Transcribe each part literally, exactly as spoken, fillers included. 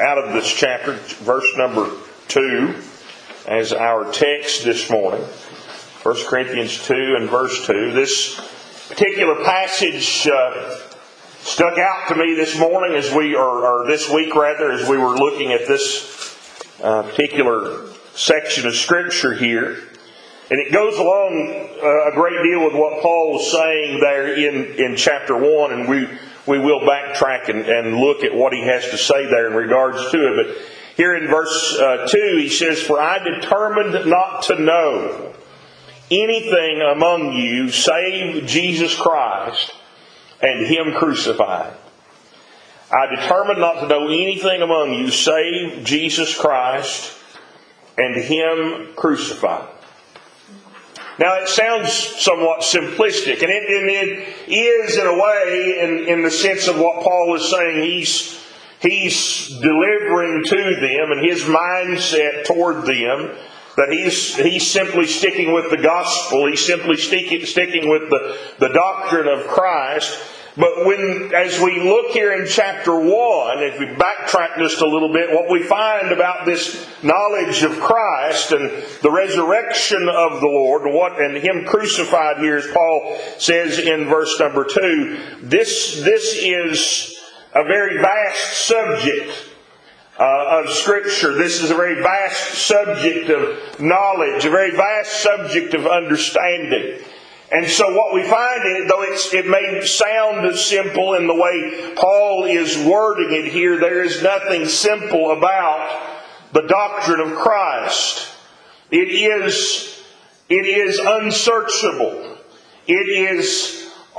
out of this chapter, verse number two, as our text this morning. First Corinthians two and verse two. This particular passage uh, stuck out to me this morning as we, or, or this week rather, as we were looking at this uh, particular section of Scripture here. And it goes along uh, a great deal with what Paul was saying there in, in chapter one, and we we will backtrack and, and look at what he has to say there in regards to it. But here in verse uh, two, he says, "For I determined not to know anything among you save Jesus Christ and Him crucified." I determined not to know anything among you save Jesus Christ and Him crucified. Now it sounds somewhat simplistic, and it, and it is in a way, in, in the sense of what Paul is saying, he's, he's delivering to them and his mindset toward them, that he's, he's simply sticking with the gospel, he's simply sticking, sticking with the, the doctrine of Christ. But when, as we look here in chapter one, if we backtrack just a little bit, what we find about this knowledge of Christ and the resurrection of the Lord, and what and Him crucified here, as Paul says in verse number two, this this is a very vast subject uh, of Scripture. This is a very vast subject of knowledge, a very vast subject of understanding. And so what we find in it, though it's, it may sound simple in the way Paul is wording it here, there is nothing simple about the doctrine of Christ. It is, it is unsearchable. It is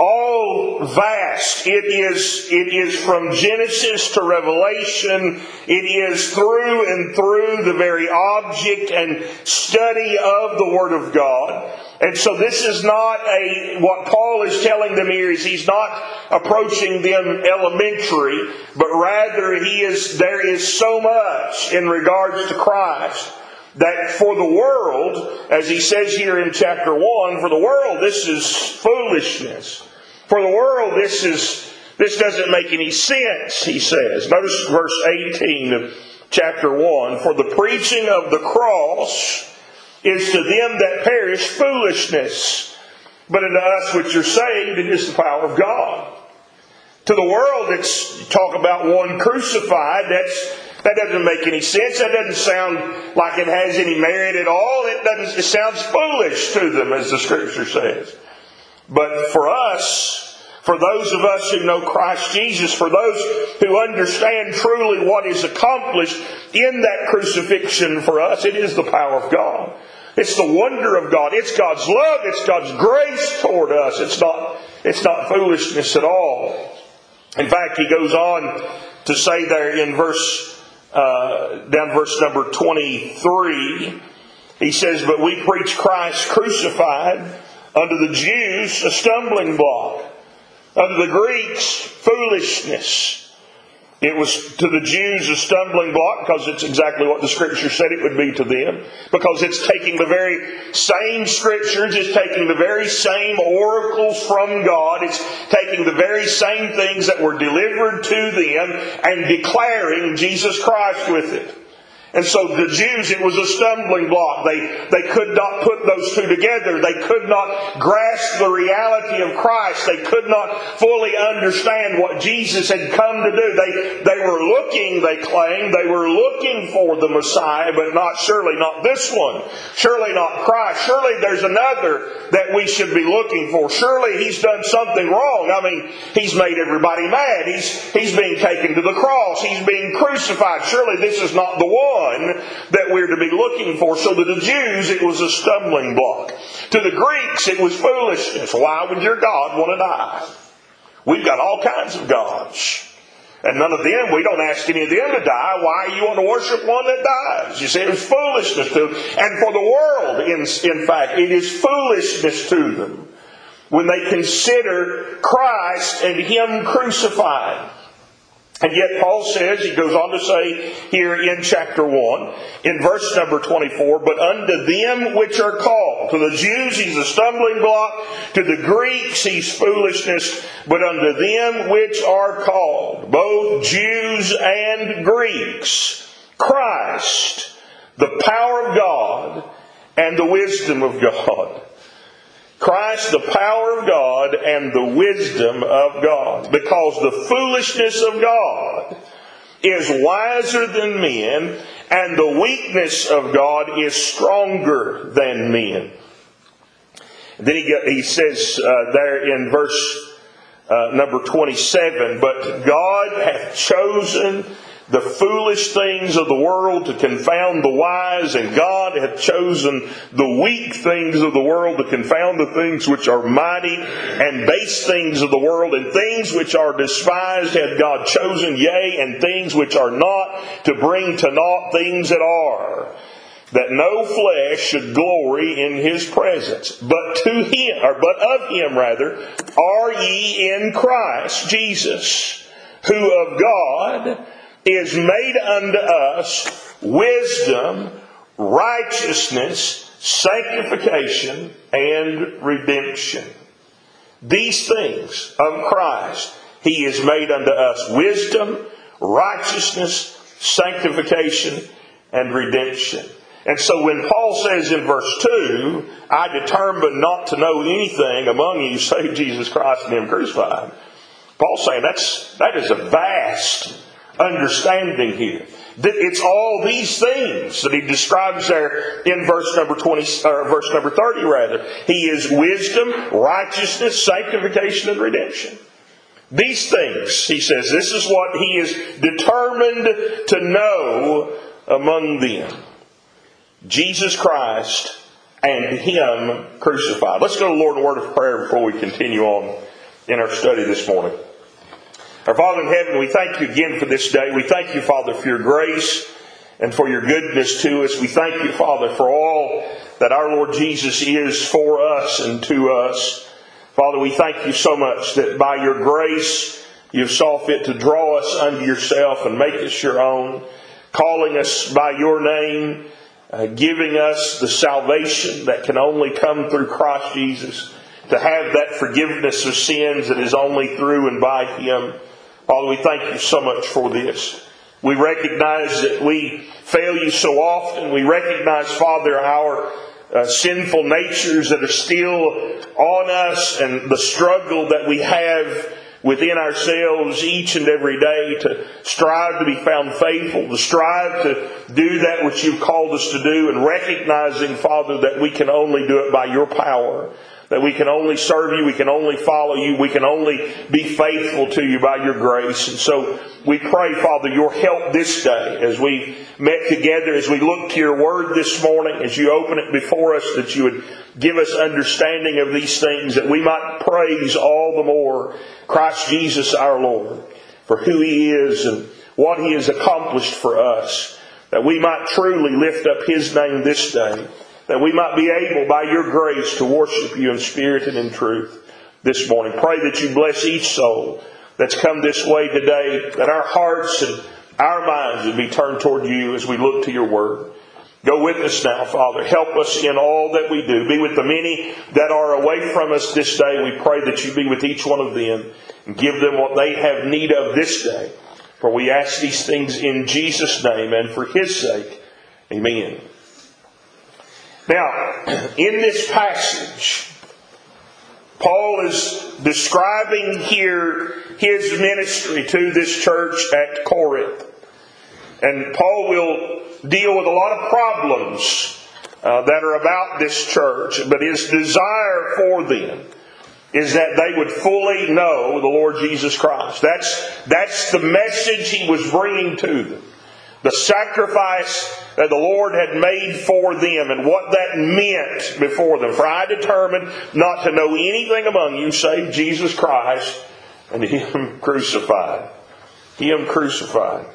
all vast. It is, it is from Genesis to Revelation. It is through and through the very object and study of the Word of God. And so this is not a, what Paul is telling them here is he's not approaching them elementary, but rather he is, there is so much in regards to Christ that for the world, as he says here in chapter one, for the world this is foolishness. For the world this is, this doesn't make any sense, he says. Notice verse eighteen of chapter one. "For the preaching of the cross is to them that perish foolishness, but unto us which are saved it is the power of God." To the world, it's talk about one crucified. That's that doesn't make any sense. That doesn't sound like it has any merit at all. It doesn't. It sounds foolish to them, as the Scripture says. But for us, for those of us who know Christ Jesus, for those who understand truly what is accomplished in that crucifixion for us, it is the power of God. It's the wonder of God. It's God's love. It's God's grace toward us. It's not, it's not foolishness at all. In fact, he goes on to say there in verse, uh, down verse number twenty-three, he says, "But we preach Christ crucified, unto the Jews a stumbling block, unto the Greeks foolishness." It was to the Jews a stumbling block because it's exactly what the Scripture said it would be to them. Because it's taking the very same Scriptures, it's taking the very same oracles from God, it's taking the very same things that were delivered to them and declaring Jesus Christ with it. And so the Jews, it was a stumbling block. They, they could not put those two together. They could not grasp the reality of Christ. They could not fully understand what Jesus had come to do. They, they were looking, they claimed, they were looking for the Messiah, but not surely not this one. Surely not Christ. Surely there's another that we should be looking for. Surely He's done something wrong. I mean, He's made everybody mad. He's, he's being taken to the cross. He's being crucified. Surely this is not the one that we're to be looking for. So to the Jews it was a stumbling block. To the Greeks it was foolishness. Why would your God want to die? We've got all kinds of gods. And none of them, we don't ask any of them to die. Why you want to worship one that dies? You see, it was foolishness to them. And for the world, in, in fact, it is foolishness to them when they consider Christ and Him crucified. And yet Paul says, he goes on to say here in chapter one, in verse number twenty-four, but unto them which are called. To the Jews he's a stumbling block. To the Greeks he's foolishness. But unto them which are called, both Jews and Greeks, Christ, the power of God and the wisdom of God. Christ, the power of God and the wisdom of God. Because the foolishness of God is wiser than men, and the weakness of God is stronger than men. Then he, he says uh, there in verse uh, number twenty-seven, but God hath chosen the foolish things of the world to confound the wise, and God hath chosen the weak things of the world to confound the things which are mighty, and base things of the world, and things which are despised hath God chosen, yea, and things which are not, to bring to naught things that are, that no flesh should glory in His presence. But to Him, or but of Him rather, are ye in Christ Jesus, who of God is made unto us wisdom, righteousness, sanctification, and redemption. These things of Christ He is made unto us wisdom, righteousness, sanctification, and redemption. And so when Paul says in verse two, I determined not to know anything among you save Jesus Christ and Him crucified, Paul's saying that's, that is a vast understanding here. It's all these things that he describes there in verse number twenty, or verse number thirty rather. He is wisdom, righteousness, sanctification, and redemption. These things, he says, this is what he is determined to know among them. Jesus Christ and Him crucified. Let's go to the Lord in a word of prayer before we continue on in our study this morning. Our Father in heaven, we thank you again for this day. We thank you, Father, for your grace and for your goodness to us. We thank you, Father, for all that our Lord Jesus is for us and to us. Father, we thank you so much that by your grace you saw fit to draw us unto yourself and make us your own, calling us by your name, uh, giving us the salvation that can only come through Christ Jesus, to have that forgiveness of sins that is only through and by Him. Father, we thank you so much for this. We recognize that we fail you so often. We recognize, Father, our uh, sinful natures that are still on us and the struggle that we have within ourselves each and every day to strive to be found faithful, to strive to do that which you've called us to do, and recognizing, Father, that we can only do it by your power. That we can only serve you, we can only follow you, we can only be faithful to you by your grace. And so we pray, Father, your help this day as we met together, as we look to your word this morning, as you open it before us, that you would give us understanding of these things, that we might praise all the more Christ Jesus our Lord for who He is and what He has accomplished for us, that we might truly lift up His name this day, that we might be able, by your grace, to worship you in spirit and in truth this morning. Pray that you bless each soul that's come this way today, that our hearts and our minds would be turned toward you as we look to your word. Go with us now, Father. Help us in all that we do. Be with the many that are away from us this day. We pray that you be with each one of them and give them what they have need of this day. For we ask these things in Jesus' name and for His sake. Amen. Now, in this passage, Paul is describing here his ministry to this church at Corinth. And Paul will deal with a lot of problems uh, that are about this church. But his desire for them is that they would fully know the Lord Jesus Christ. That's, that's the message he was bringing to them. The sacrifice that the Lord had made for them and what that meant before them. For I determined not to know anything among you save Jesus Christ and Him crucified. Him crucified.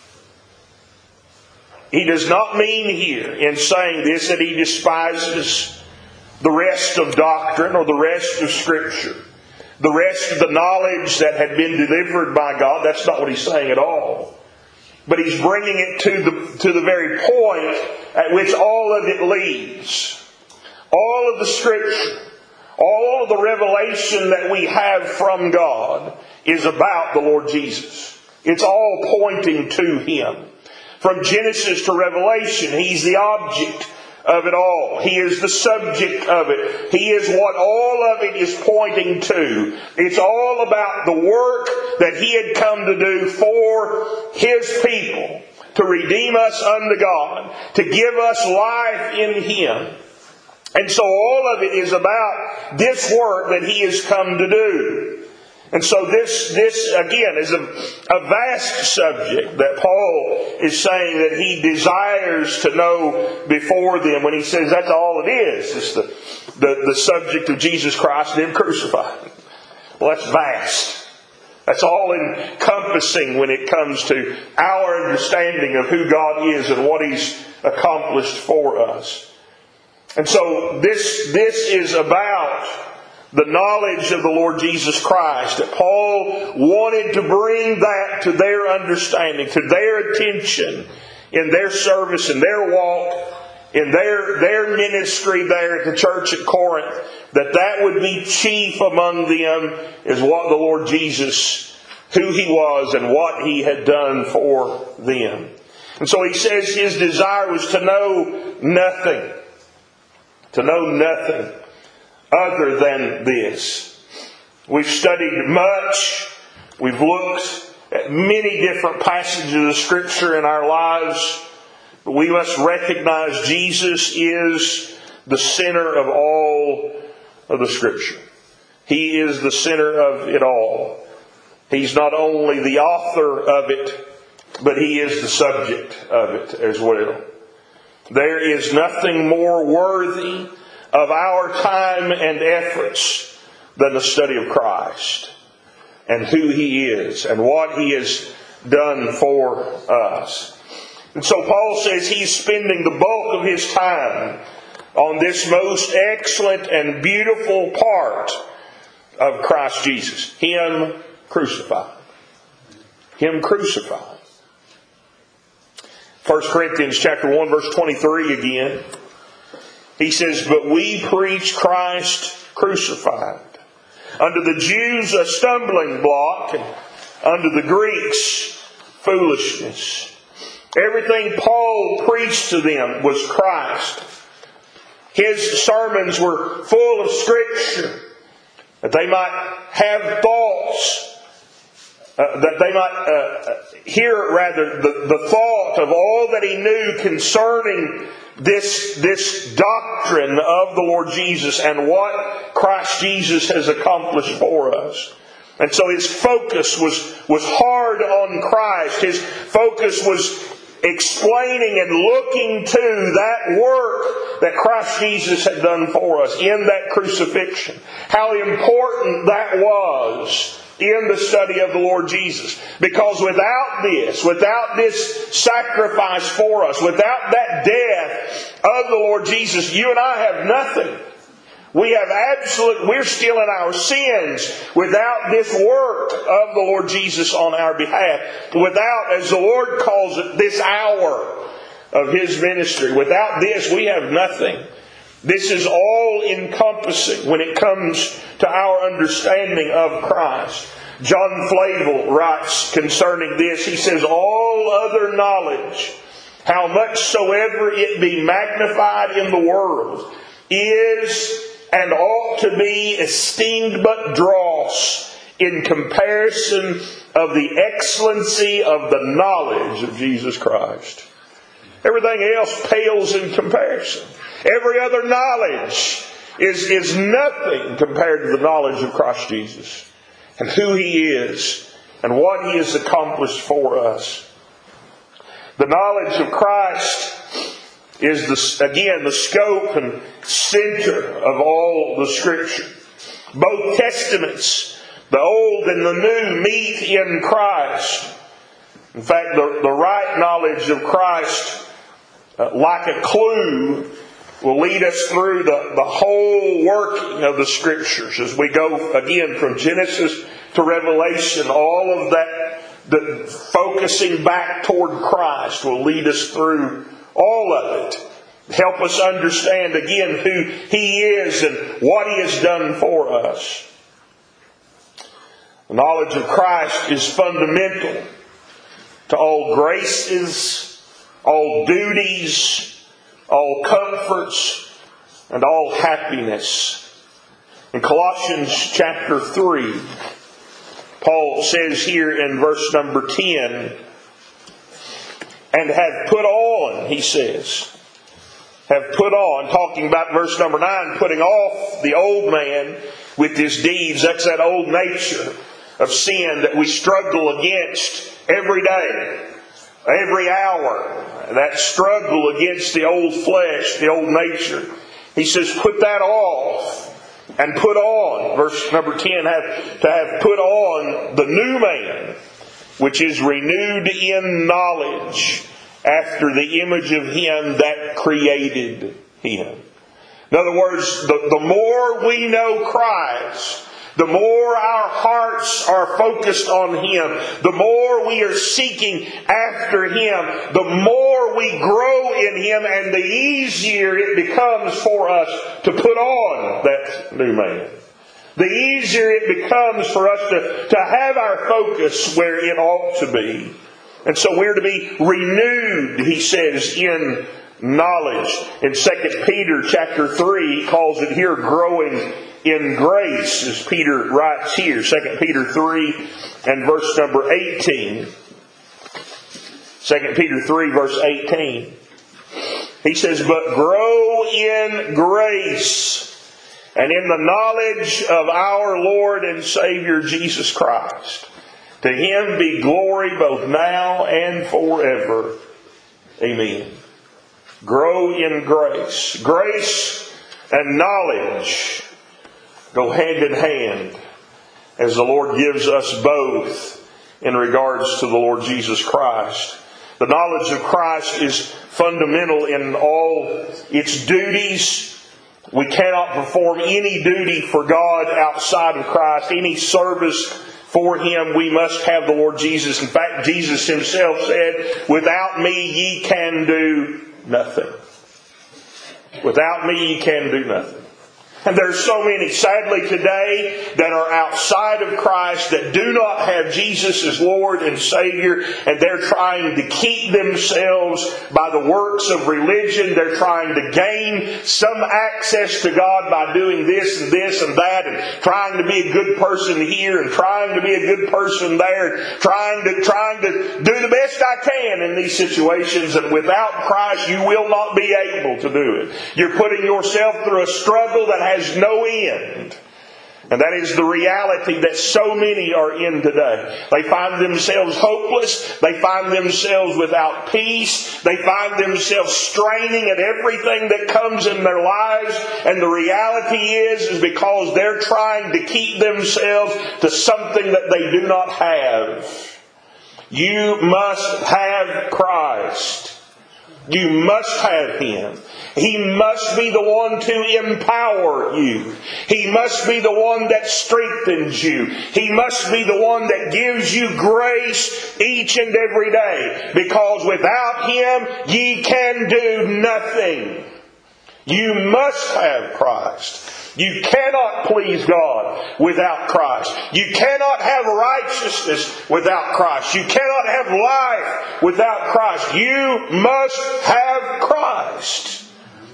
He does not mean here in saying this that he despises the rest of doctrine or the rest of Scripture. the rest of the knowledge that had been delivered by God. That's not what he's saying at all. But he's bringing it to the, to the very point at which all of it leads. All of the Scripture, all of the revelation that we have from God is about the Lord Jesus. It's all pointing to Him. From Genesis to Revelation, He's the object of it all. He is the subject of it. He is what all of it is pointing to. It's all about the work that He had come to do for His people, to redeem us unto God, to give us life in Him. And so all of it is about this work that He has come to do. And so this, this again, is a, a vast subject that Paul is saying that he desires to know before them when he says that's all it is. It's the, the, the subject of Jesus Christ and Him crucified. Well, that's vast. That's all encompassing when it comes to our understanding of who God is and what He's accomplished for us. And so this, this is about the knowledge of the Lord Jesus Christ. That Paul wanted to bring that to their understanding, to their attention in their service, in their walk, in their, their ministry there at the church at Corinth. That that would be chief among them is what the Lord Jesus, who He was and what He had done for them. And so he says his desire was to know nothing. To know nothing other than this. We've studied much. We've looked at many different passages of Scripture in our lives. But we must recognize Jesus is the center of all of the Scripture. He is the center of it all. He's not only the author of it, but He is the subject of it as well. There is nothing more worthy of our time and efforts than the study of Christ and who He is and what He has done for us. And so Paul says he's spending the bulk of his time on this most excellent and beautiful part of Christ Jesus. Him crucified. Him crucified. First Corinthians chapter one verse twenty-three again. He says, "But we preach Christ crucified. Unto the Jews a stumbling block, and unto the Greeks foolishness." Everything Paul preached to them was Christ. His sermons were full of Scripture, that they might have thoughts, uh, that they might uh, hear rather the, the thought of all that he knew concerning this, this doctrine of the Lord Jesus and what Christ Jesus has accomplished for us. And so his focus was, was hard on Christ. His focus was explaining and looking to that work that Christ Jesus had done for us in that crucifixion. How important that was in the study of the Lord Jesus. Because without this, without this sacrifice for us, without that death of the Lord Jesus, you and I have nothing. We have absolute, we're still in our sins without this work of the Lord Jesus on our behalf. Without, as the Lord calls it, this hour of His ministry. Without this, we have nothing. This is all encompassing when it comes to our understanding of Christ. John Flavel writes concerning this, he says, "All other knowledge, how much soever it be magnified in the world, is and ought to be esteemed but dross in comparison of the excellency of the knowledge of Jesus Christ." Everything else pales in comparison. Every other knowledge is, is nothing compared to the knowledge of Christ Jesus and who He is and what He has accomplished for us. The knowledge of Christ is, the, again, the scope and center of all the Scripture. Both Testaments, the Old and the New, meet in Christ. In fact, the, the right knowledge of Christ, uh, like a clue, will lead us through the, the whole working of the Scriptures as we go again from Genesis to Revelation. All of that, the focusing back toward Christ, will lead us through all of it. Help us understand again who He is and what He has done for us. The knowledge of Christ is fundamental to all graces, all duties, all comforts, and all happiness. In Colossians chapter three, Paul says here in verse number ten, and have put on, he says, have put on, talking about verse number nine, putting off the old man with his deeds. That's that old nature of sin that we struggle against every day, every hour. That struggle against the old flesh, the old nature. He says, put that off and put on. Verse number ten, have, to have put on the new man, which is renewed in knowledge after the image of Him that created him. In other words, the, the more we know Christ, the more our hearts are focused on Him, the more we are seeking after Him, the more we grow in Him, and the easier it becomes for us to put on that new man. The easier it becomes for us to, to have our focus where it ought to be. And so we're to be renewed, he says, in knowledge. In Second Peter chapter three, he calls it here growing in grace, as Peter writes here. Second Peter three and verse number eighteen. Second Peter three verse eighteen. He says, but grow in grace and in the knowledge of our Lord and Savior Jesus Christ. To Him be glory both now and forever. Amen. Grow in grace. Grace and knowledge go hand in hand as the Lord gives us both in regards to the Lord Jesus Christ. The knowledge of Christ is fundamental in all its duties. We cannot perform any duty for God outside of Christ, any service for Him. We must have the Lord Jesus. In fact, Jesus Himself said, without me ye can do nothing. Without me ye can do nothing. And there's so many, sadly, today that are outside of Christ that do not have Jesus as Lord and Savior, and they're trying to keep themselves by the works of religion. They're trying to gain some access to God by doing this and this and that, and trying to be a good person here and trying to be a good person there, trying to trying to do the best I can in these situations. And without Christ, you will not be able to do it. You're putting yourself through a struggle that has has no end. And that is the reality that so many are in today. They find themselves hopeless. They find themselves without peace. They find themselves straining at everything that comes in their lives. And the reality is, is because they're trying to keep themselves to something that they do not have. You must have Christ. You must have Him. He must be the one to empower you. He must be the one that strengthens you. He must be the one that gives you grace each and every day. Because without Him, ye can do nothing. You must have Christ. You cannot please God without Christ. You cannot have righteousness without Christ. You cannot have life without Christ. You must have Christ.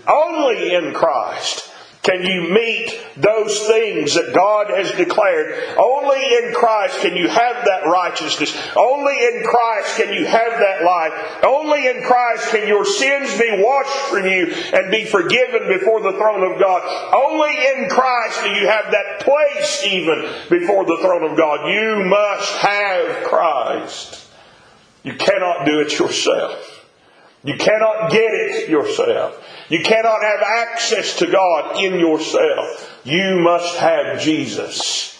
Only in Christ can you meet those things that God has declared. Only in Christ can you have that righteousness. Only in Christ can you have that life. Only in Christ can your sins be washed from you and be forgiven before the throne of God. Only in Christ do you have that place even before the throne of God. You must have Christ. You cannot do it yourself. You cannot get it yourself. You cannot have access to God in yourself. You must have Jesus.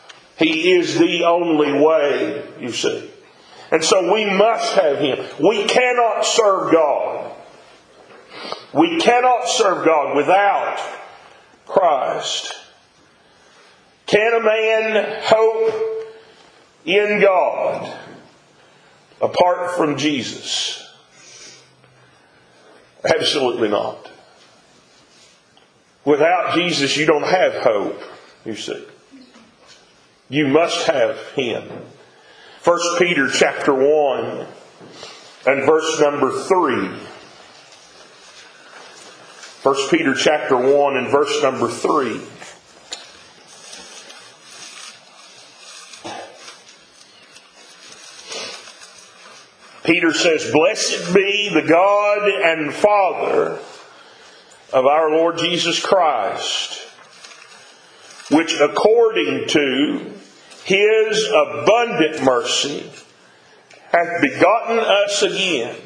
He is the only way, you see. And so we must have Him. We cannot serve God We cannot serve God without Christ. Can a man hope in God apart from Jesus? Absolutely not. Without Jesus, you don't have hope, you see. You must have Him. First Peter chapter one and verse number three. First Peter chapter one and verse number three. Peter says, "Blessed be the God and Father of our Lord Jesus Christ, which according to His abundant mercy hath begotten us again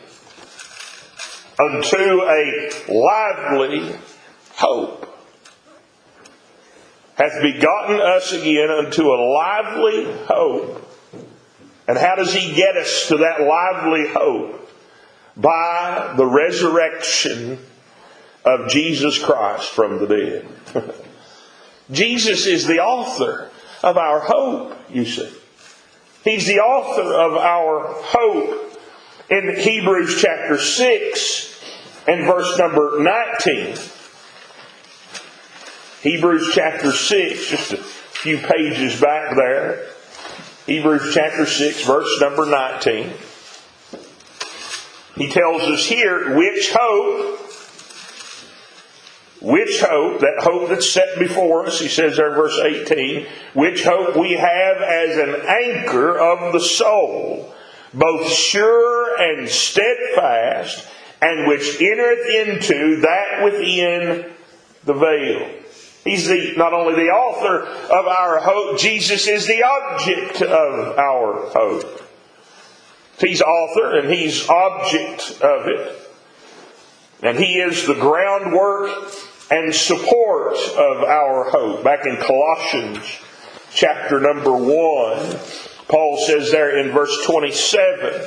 unto a lively hope." Hath begotten us again unto a lively hope. And how does He get us to that lively hope? By the resurrection of Jesus Christ from the dead. Jesus is the author of our hope, you see. He's the author of our hope. In Hebrews chapter six and verse number nineteen. Hebrews chapter six, just a few pages back there. Hebrews chapter six, verse number nineteen. He tells us here, which hope, which hope, that hope that's set before us, he says there in verse eighteen, which hope we have as an anchor of the soul, both sure and steadfast, and which entereth into that within the veil. He's the, not only the author of our hope, Jesus is the object of our hope. He's author and He's object of it. And He is the groundwork and support of our hope. Back in Colossians chapter number one, Paul says there in verse twenty-seven,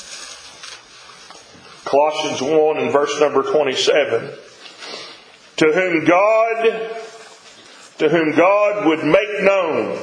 Colossians one and verse number twenty-seven, to whom God To whom God would make known,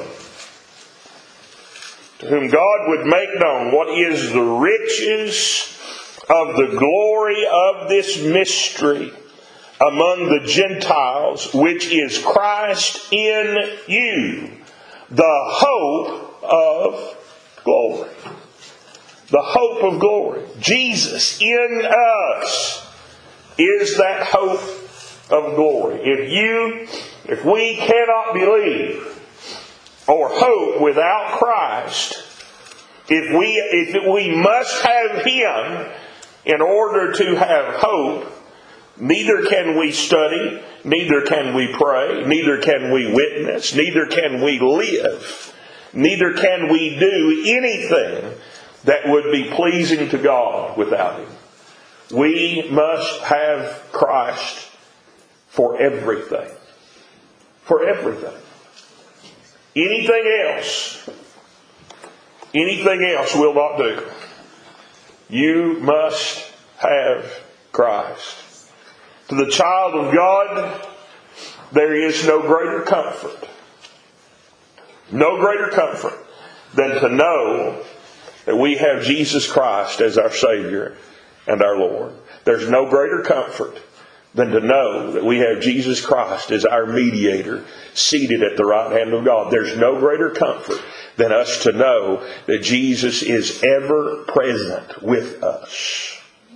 to whom God would make known what is the riches of the glory of this mystery among the Gentiles, which is Christ in you, the hope of glory. The hope of glory. Jesus in us is that hope of glory. If you If we cannot believe or hope without Christ, if we, if we must have Him in order to have hope, neither can we study, neither can we pray, neither can we witness, neither can we live, neither can we do anything that would be pleasing to God without Him. We must have Christ for everything. For everything. Anything else, anything else will not do. You must have Christ. To the child of God, there is no greater comfort. No greater comfort than to know that we have Jesus Christ as our Savior and our Lord. There's no greater comfort than to know that we have Jesus Christ as our mediator seated at the right hand of God. There's no greater comfort than us to know that Jesus is ever present with us.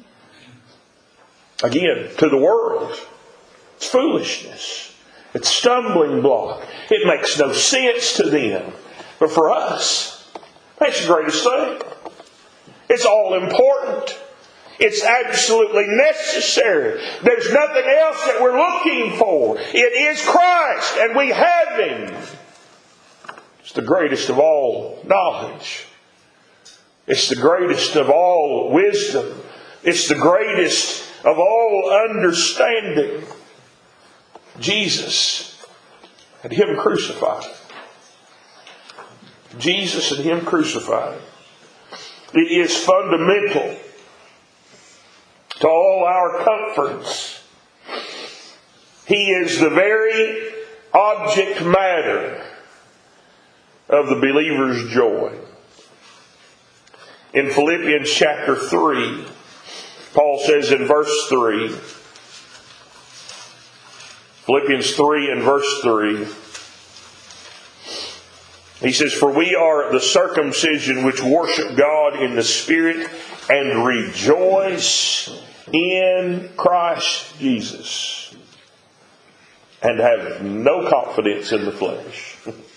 Again, to the world, it's foolishness. It's a stumbling block. It makes no sense to them. But for us, that's the greatest thing. It's all important. It's absolutely necessary. There's nothing else that we're looking for. It is Christ, and we have Him. It's the greatest of all knowledge. It's the greatest of all wisdom. It's the greatest of all understanding. Jesus and Him crucified. Jesus and Him crucified. It is fundamental to all our comforts He is the very object matter of the believer's joy. In Philippians chapter three, Paul says in verse three, Philippians three and verse three, he says, "For we are the circumcision which worship God in the Spirit and rejoice in Christ Jesus, and have no confidence in the flesh."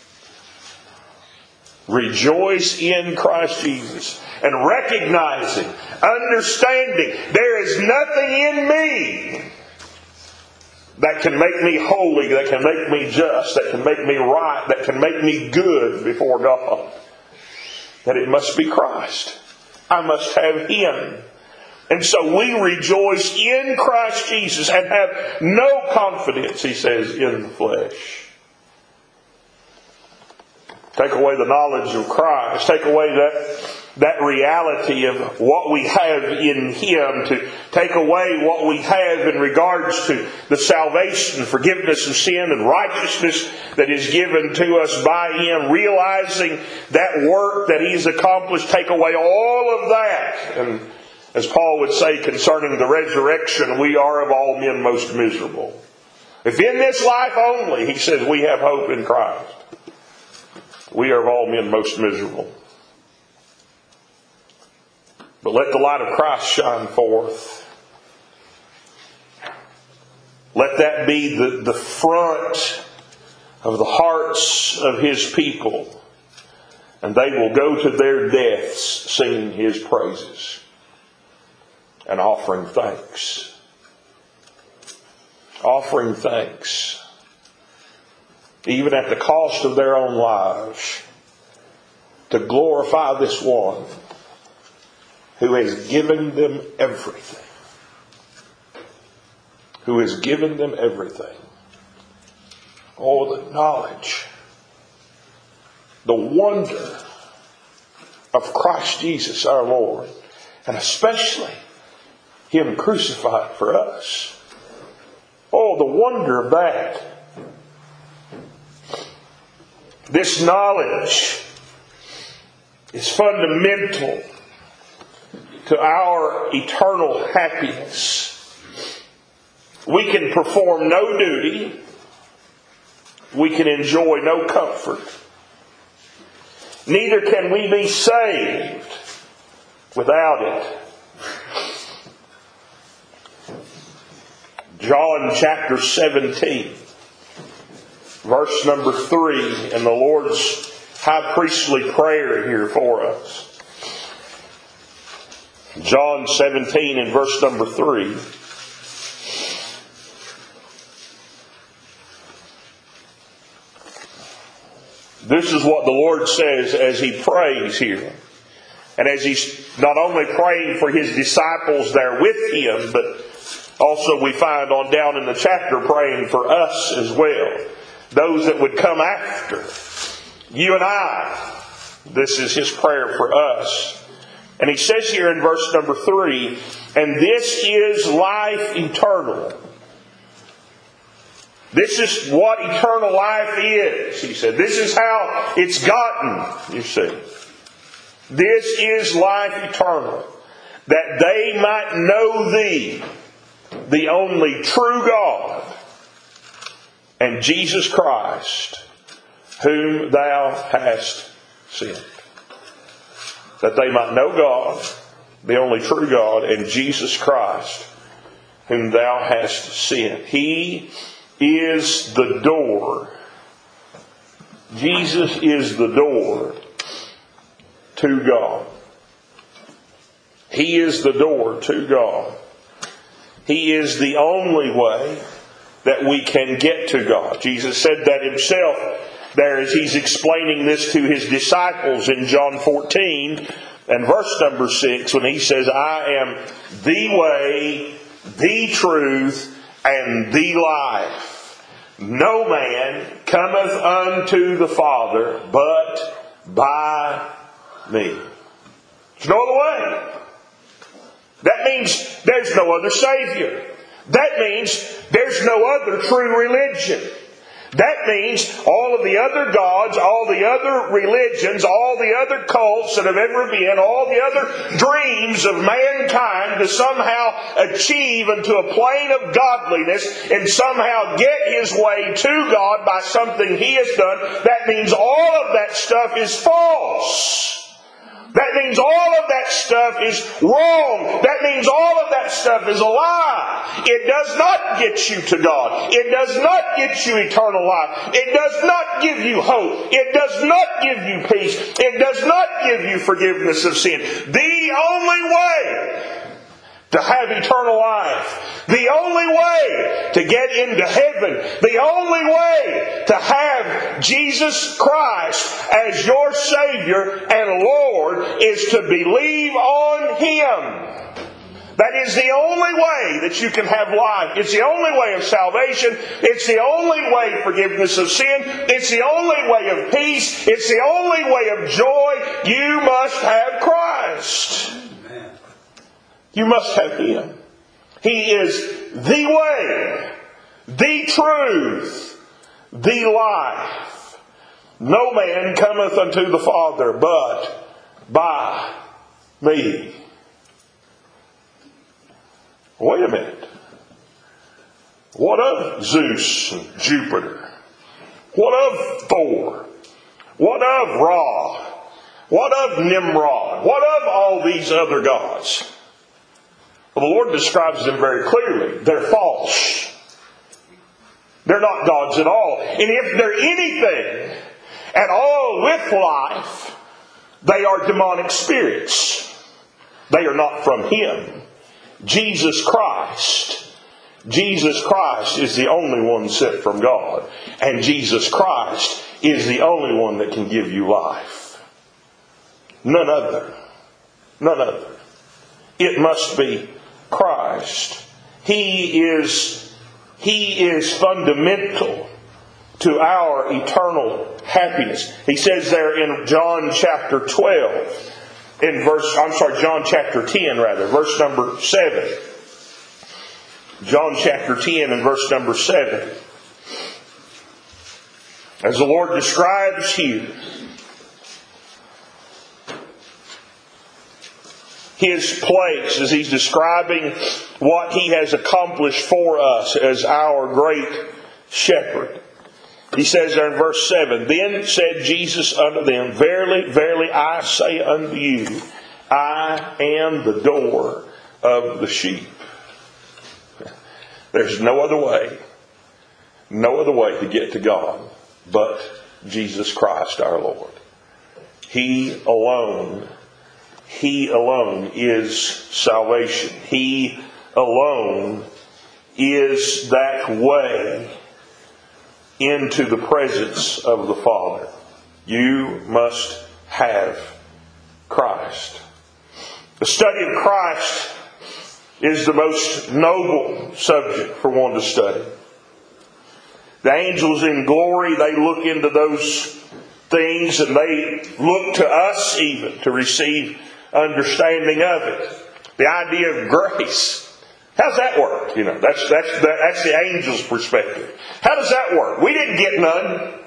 Rejoice in Christ Jesus. And recognizing, understanding, there is nothing in me that can make me holy, that can make me just, that can make me right, that can make me good before God. That it must be Christ. I must have Him. And so we rejoice in Christ Jesus and have no confidence, he says, in the flesh. Take away the knowledge of Christ. Take away that, that reality of what we have in Him. To take away what we have in regards to the salvation, forgiveness of sin, and righteousness that is given to us by Him. Realizing that work that He's accomplished. Take away all of that. And as Paul would say concerning the resurrection, we are of all men most miserable. If in this life only, he says, we have hope in Christ, we are of all men most miserable. But let the light of Christ shine forth. Let that be the, the front of the hearts of His people. And they will go to their deaths singing His praises and offering thanks. Offering thanks. Even at the cost of their own lives, to glorify this one who has given them everything. Who has given them everything. Oh, the knowledge, the wonder of Christ Jesus our Lord, and especially Him crucified for us. Oh, the wonder of that. This knowledge is fundamental to our eternal happiness. We can perform no duty. We can enjoy no comfort. Neither can we be saved without it. John chapter seventeen. Verse number three, and the Lord's high priestly prayer here for us. John seventeen and verse number three. This is what the Lord says as He prays here. And as He's not only praying for His disciples there with Him, but also we find on down in the chapter praying for us as well. Those that would come after. You and I. This is His prayer for us. And He says here in verse number three, and this is life eternal. This is what eternal life is, He said. This is how it's gotten, you see. This is life eternal. That they might know Thee, the only true God, and Jesus Christ, whom Thou hast sent. That they might know God, the only true God, and Jesus Christ, whom Thou hast sent. He is the door. Jesus is the door to God. He is the door to God. He is the only way that we can get to God. Jesus said that Himself there as He's explaining this to His disciples in John fourteen and verse number six, when He says, I am the way, the truth, and the life. No man cometh unto the Father but by me. There's no other way. That means there's no other Savior. That means there's no other true religion. That means all of the other gods, all the other religions, all the other cults that have ever been, all the other dreams of mankind to somehow achieve into a plane of godliness and somehow get his way to God by something he has done, that means all of that stuff is false. That means all of that stuff is wrong. That means all of that stuff is a lie. It does not get you to God. It does not get you eternal life. It does not give you hope. It does not give you peace. It does not give you forgiveness of sin. The only way to have eternal life, the only way to get into heaven, the only way to have Jesus Christ as your Savior and Lord is to believe on Him. That is the only way that you can have life. It's the only way of salvation. It's the only way of forgiveness of sin. It's the only way of peace. It's the only way of joy. You must have Christ. You must have Him. He is the way, the truth, the life. No man cometh unto the Father but by me. Wait a minute. What of Zeus and Jupiter? What of Thor? What of Ra? What of Nimrod? What of all these other gods? Well, the Lord describes them very clearly. They're false. They're not gods at all. And if they're anything at all with life, they are demonic spirits. They are not from Him. Jesus Christ. Jesus Christ is the only one sent from God. And Jesus Christ is the only one that can give you life. None other. None other. It must be Christ. He is, He is fundamental to our eternal happiness. He says there in John chapter twelve, in verse, I'm sorry, John chapter ten rather, verse number seven. John chapter ten and verse number seven. As the Lord describes here His place, as He's describing what He has accomplished for us as our great shepherd. He says there in verse seven, Then said Jesus unto them, Verily, verily, I say unto you, I am the door of the sheep. There's no other way, no other way to get to God but Jesus Christ our Lord. He alone He alone is salvation. He alone is that way into the presence of the Father. You must have Christ. The study of Christ is the most noble subject for one to study. The angels in glory, they look into those things and they look to us even to receive understanding of it. The idea of grace. How's that work? You know, that's that's the, that's the angel's perspective. How does that work? We didn't get none.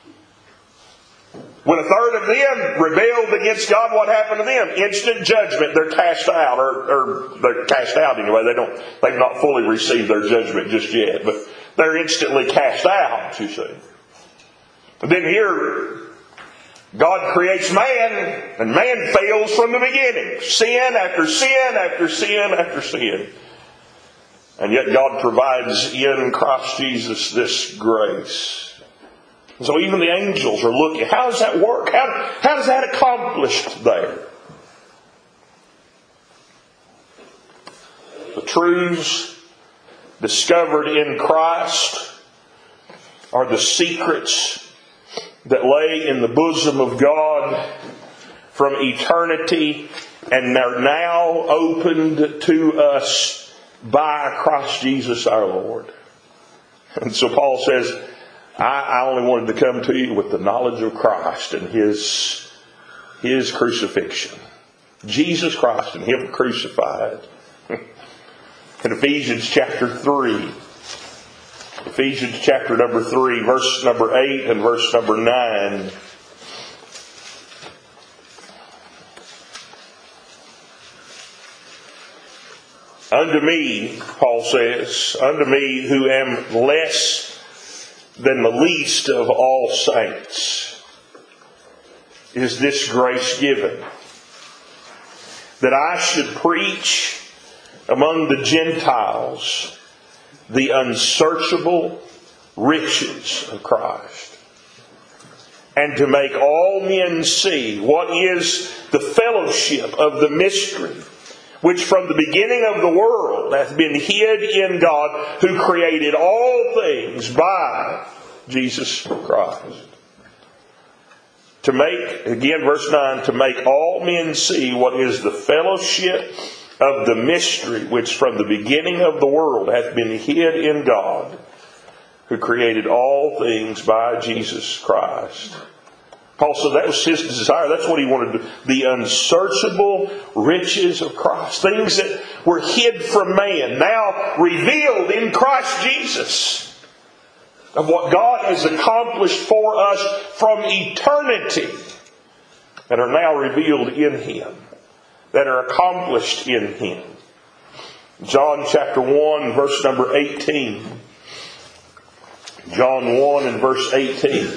When a third of them rebelled against God, what happened to them? Instant judgment. They're cast out, or, or they're cast out anyway. They don't. They've not fully received their judgment just yet, but they're instantly cast out. You see. And then here, God creates man, and man fails from the beginning. Sin after sin after sin after sin. And yet God provides in Christ Jesus this grace. So even the angels are looking. How does that work? How, how is that accomplished there? The truths discovered in Christ are the secrets that lay in the bosom of God from eternity and are now opened to us by Christ Jesus our Lord. And so Paul says, I, I only wanted to come to you with the knowledge of Christ and His, His crucifixion. Jesus Christ and Him crucified. in Ephesians chapter three. Ephesians chapter number three, verse number eight and verse number nine. Unto me, Paul says, unto me who am less than the least of all saints, is this grace given, that I should preach among the Gentiles the unsearchable riches of Christ, and to make all men see what is the fellowship of the mystery, which from the beginning of the world hath been hid in God, who created all things by Jesus Christ. To make, again verse nine, to make all men see what is the fellowship of the mystery, which from the beginning of the world hath been hid in God, who created all things by Jesus Christ. Paul said that was his desire. That's what he wanted to do. The unsearchable riches of Christ. Things that were hid from man, now revealed in Christ Jesus. Of what God has accomplished for us from eternity. That are now revealed in Him. That are accomplished in Him. John chapter one, verse number eighteen. John one and verse eighteen.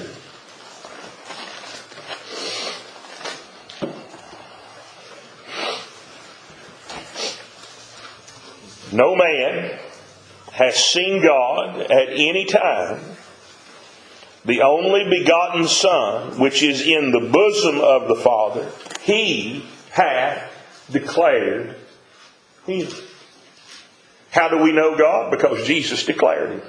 No man has seen God at any time. The only begotten Son, which is in the bosom of the Father, He hath declared Him. How do we know God? Because Jesus declared Him.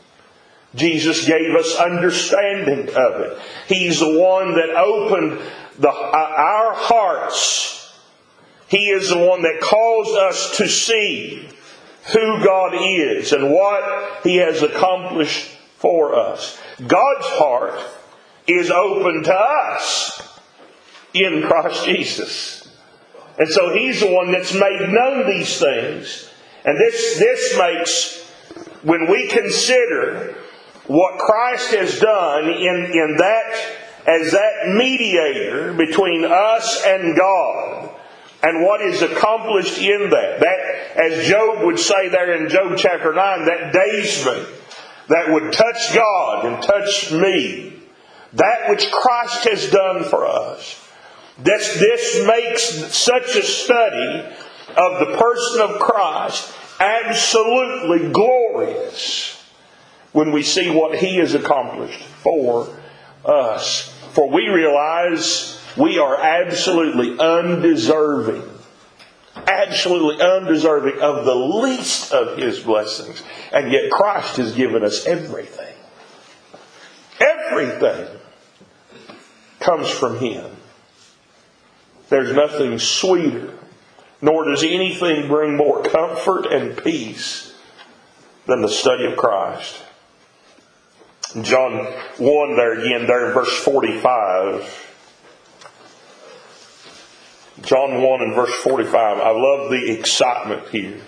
Jesus gave us understanding of it. He's the one that opened the, our hearts. He is the one that caused us to see who God is and what He has accomplished for us. God's heart is open to us in Christ Jesus. And so He's the one that's made known these things. And this, this makes, when we consider what Christ has done in, in that, as that mediator between us and God, and what is accomplished in that. That, as Job would say there in Job chapter nine, that daysman that would touch God and touch me. That which Christ has done for us. This, this makes such a study of the person of Christ absolutely glorious when we see what He has accomplished for us. For we realize we are absolutely undeserving, absolutely undeserving of the least of His blessings. And yet Christ has given us everything. Everything comes from Him. There's nothing sweeter, nor does anything bring more comfort and peace than the study of Christ. John one there again, there in verse forty-five. John one and verse forty-five. I love the excitement here.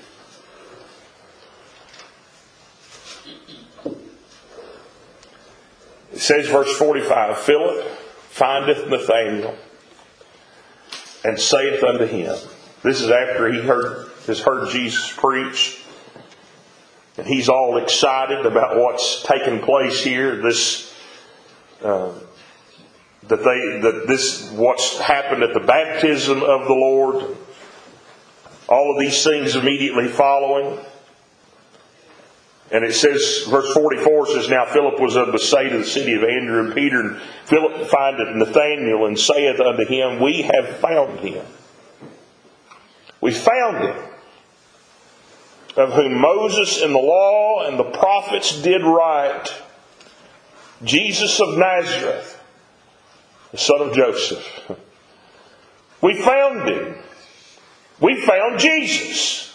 It says, verse forty-five, Philip findeth Nathanael and saith unto him. This is after he heard has heard Jesus preach. And he's all excited about what's taken place here. This uh, that they that this what's happened at the baptism of the Lord. All of these things immediately following. And it says, verse forty-four says, Now Philip was of Bethsaida, the city of Andrew and Peter, and Philip findeth Nathanael and saith unto him, We have found him. We found him, of whom Moses in the law and the prophets did write, Jesus of Nazareth, the son of Joseph. We found him. We found Jesus,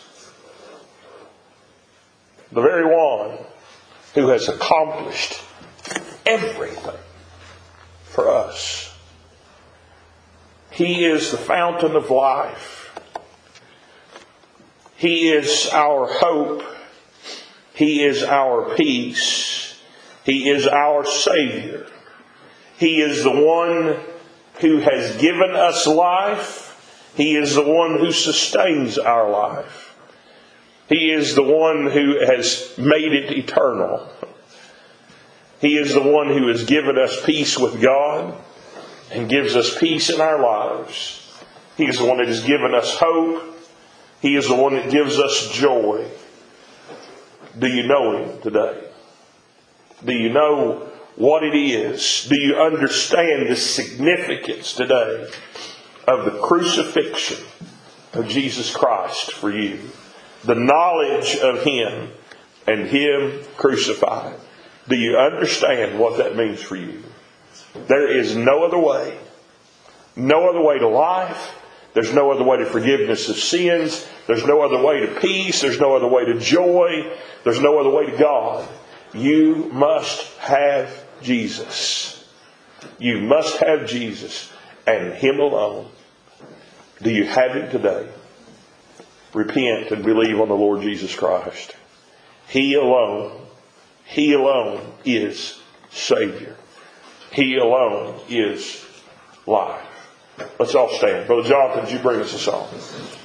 the very one who has accomplished everything for us. He is the fountain of life. He is our hope. He is our peace. He is our Savior. He is the one who has given us life. He is the one who sustains our life. He is the one who has made it eternal. He is the one who has given us peace with God and gives us peace in our lives. He is the one that has given us hope. He is the one that gives us joy. Do you know Him today? Do you know what it is? Do you understand the significance today of the crucifixion of Jesus Christ for you? The knowledge of Him and Him crucified. Do you understand what that means for you? There is no other way. No other way to life. There's no other way to forgiveness of sins. There's no other way to peace. There's no other way to joy. There's no other way to God. You must have Jesus. You must have Jesus and Him alone. Do you have Him today? Repent and believe on the Lord Jesus Christ. He alone, He alone is Savior. He alone is life. Let's all stand. Brother Jonathan, would you bring us a song?